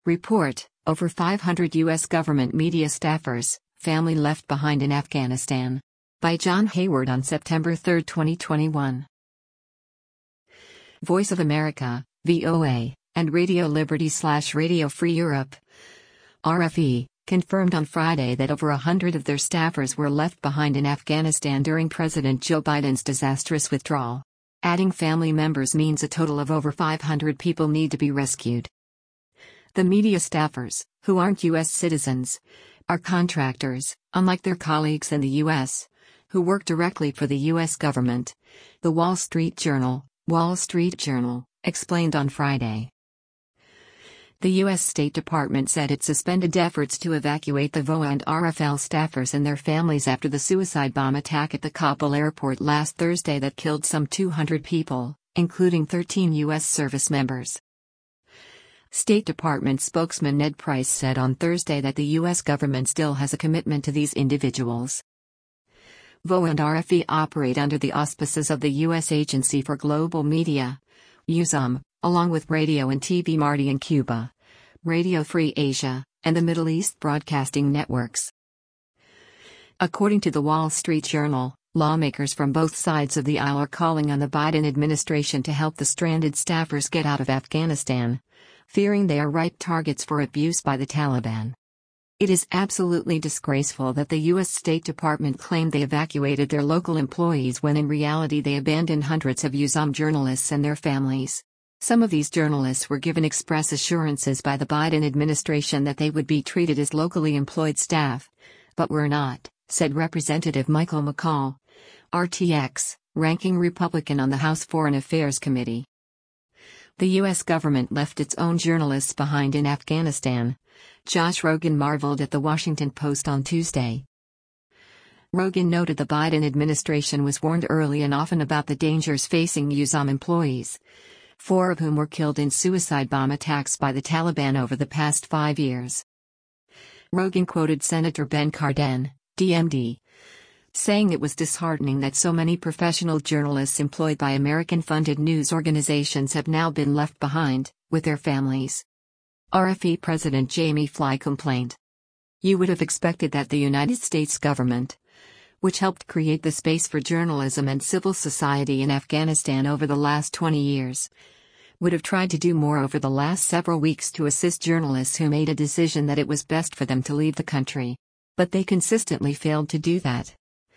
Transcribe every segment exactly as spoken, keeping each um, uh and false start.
Report: Over five hundred U S government media staffers, family left behind in Afghanistan. By John Hayward on September third, twenty twenty-one. Voice of America, V O A, and Radio Liberty slash Radio Free Europe, R F E, confirmed on Friday that over a hundred of their staffers were left behind in Afghanistan during President Joe Biden's disastrous withdrawal. Adding family members means a total of over five hundred people need to be rescued. The media staffers, who aren't U S citizens, are contractors, unlike their colleagues in the U S, who work directly for the U S government. The Wall Street Journal, Wall Street Journal, explained on Friday. The U S State Department said it suspended efforts to evacuate the V O A and R F L staffers and their families after the suicide bomb attack at the Kabul airport last Thursday that killed some two hundred people, including thirteen U S service members. State Department spokesman Ned Price said on Thursday that the U S government still has a commitment to these individuals. V O A and R F E operate under the auspices of the U S Agency for Global Media, U S O M, along with Radio and T V Marti in Cuba, Radio Free Asia, and the Middle East Broadcasting Networks. According to the Wall Street Journal, lawmakers from both sides of the aisle are calling on the Biden administration to help the stranded staffers get out of Afghanistan, fearing they are ripe targets for abuse by the Taliban. It is absolutely disgraceful that the U S State Department claimed they evacuated their local employees when in reality they abandoned hundreds of U S O M journalists and their families. Some of these journalists were given express assurances by the Biden administration that they would be treated as locally employed staff, but were not, said Representative Michael McCaul, R T X, ranking Republican on the House Foreign Affairs Committee. The U S government left its own journalists behind in Afghanistan, Josh Rogin marveled at The Washington Post on Tuesday. Rogin noted the Biden administration was warned early and often about the dangers facing U S O M employees, four of whom were killed in suicide bomb attacks by the Taliban over the past five years. Rogin quoted Senator Ben Cardin, D M D, saying it was disheartening that so many professional journalists employed by American-funded news organizations have now been left behind, with their families. R F E President Jamie Fly complained. You would have expected that the United States government, which helped create the space for journalism and civil society in Afghanistan over the last twenty years, would have tried to do more over the last several weeks to assist journalists who made a decision that it was best for them to leave the country. But they consistently failed to do that.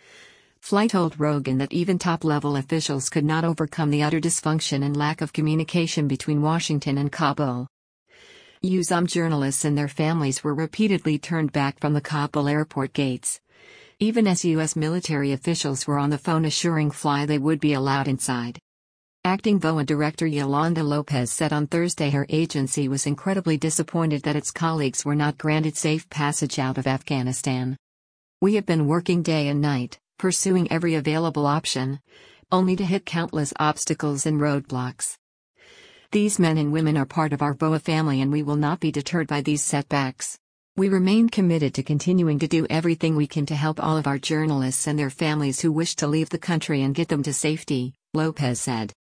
Fly told Rogin that even top-level officials could not overcome the utter dysfunction and lack of communication between Washington and Kabul. U S O M journalists and their families were repeatedly turned back from the Kabul airport gates, even as U S military officials were on the phone assuring Fly they would be allowed inside. Acting V O A Director Yolanda Lopez said on Thursday her agency was incredibly disappointed that its colleagues were not granted safe passage out of Afghanistan. We have been working day and night, pursuing every available option, only to hit countless obstacles and roadblocks. These men and women are part of our V O A family and we will not be deterred by these setbacks. We remain committed to continuing to do everything we can to help all of our journalists and their families who wish to leave the country and get them to safety, Lopez said.